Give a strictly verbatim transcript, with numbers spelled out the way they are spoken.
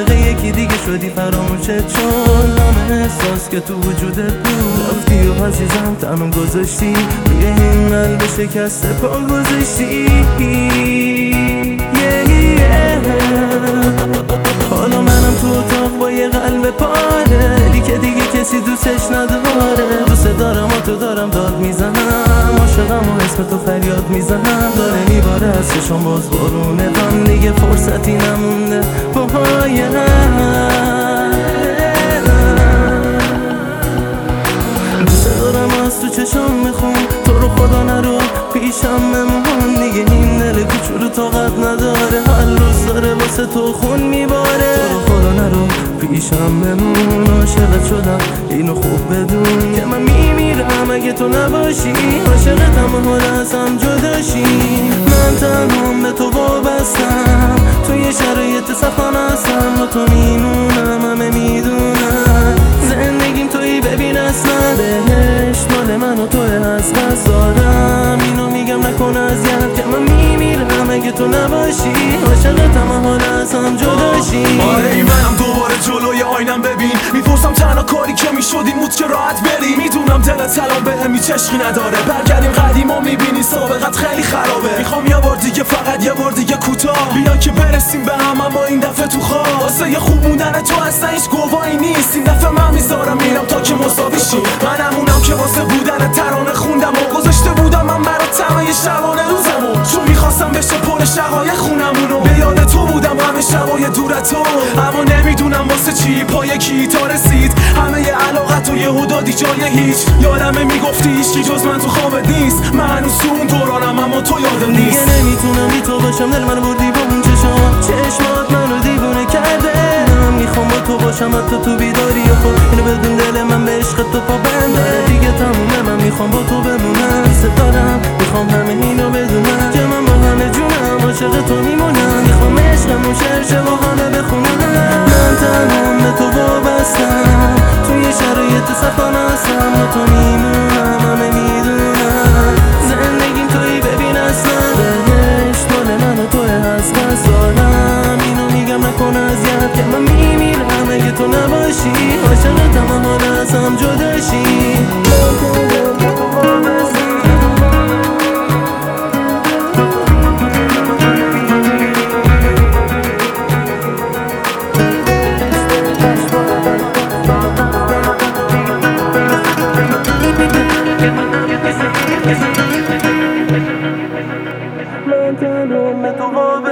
عاشق یکی دیگه شدی فراموشت چون همه احساس که تو وجودت بود رفتی و عزیزم تنم گذاشتی روی این قلب شکسته پا گذاشتی. حالا منم تو اتاق با یه قلب پاره دلی که دیگه کسی دوستش نداره. دوست دارم و تو دارم داد میزنم عاشقم و اسم تو فریاد میزنم داره میباره از چشم باز بارونه غم دیگه فرصتی نمونده با پای هم. دوست دارم از تو چشم میخون تو رو خدا نرو پیشم بمون دیگه این دل کوچولو طاقت نداره هر روز داره واسه تو خون میباره. تو رو خدا نرو پیشم بمون عاشقت شدم اینو خوب بدون که من میمیرم اگه تو نباشی عاشقتم و حالا ازم جداشی. من تنهام به تو وابستم توی شرایط سخت هستم با تو میمونم همه میدونم زندگیم تویی ببین اصلا بهشت مال من و توی از قصد دارم اینو میگم نکن اذیت که من میمیرم اگه تو نباشی عاشقتم و حالا ازم جداشی. آره ای منم دوباره جلوی آینم ببین میپرسم تنها کاری که میشد این بود که راحت بری میدونم دلت الان بهم هیچ عشقی نداره برگردیم قدیما میبینی سابقت خیلی خرابه میخوام یه بار دیگه فقط یه بار دیگه کوتاه بیا که برسیم به هم اما این دفعه تو خواب واسه یه خوب موندن تو اصلا هیچ گواهی نیست این دفعه من میذارم میرم تا که مساوی شی منم اونم که واسه بودن ترانه خوندم و گذاشته بودم من برات تمام شبانه روزمو چون میخواستم بشه پر شقایق خونمونو به یاد تو بودم همه شبای دورتو اما نمیدونم واسه چی پای کی تا رسید همه ی علاقت و یهو دادی جای هیچ یادمه میگفتی هیچکی جز من تو خوابت نیست من هنوز تو اون دورانم اما تو یادم نیست دیگه نمیتونم بی تو باشم دل من بردی با اون چشم چشمات منو دیوونه کرده من میخوام با تو باشم حتی تو بیداری و خود اینو بدون دل من به عشق تو پابنده دیگه تمومه من میخوام با تو بمونم دوست دارم میخوام همه اینو بدونم که من با همه جونم عاشق تو میمونم میخوام عشقمون شرشه با همه بخونم من تنهام به تو وابستم توی شرایط سختان هستم با تو میمونم همه میدونم زندگیم تویی ببین اصلا بهشت مال من و توی از قصد دارم اینو میگم نکن اذیت که من میمیرم اگه تو نباشی عاشقتم و حالا ازم جداشی. من تنهام به تو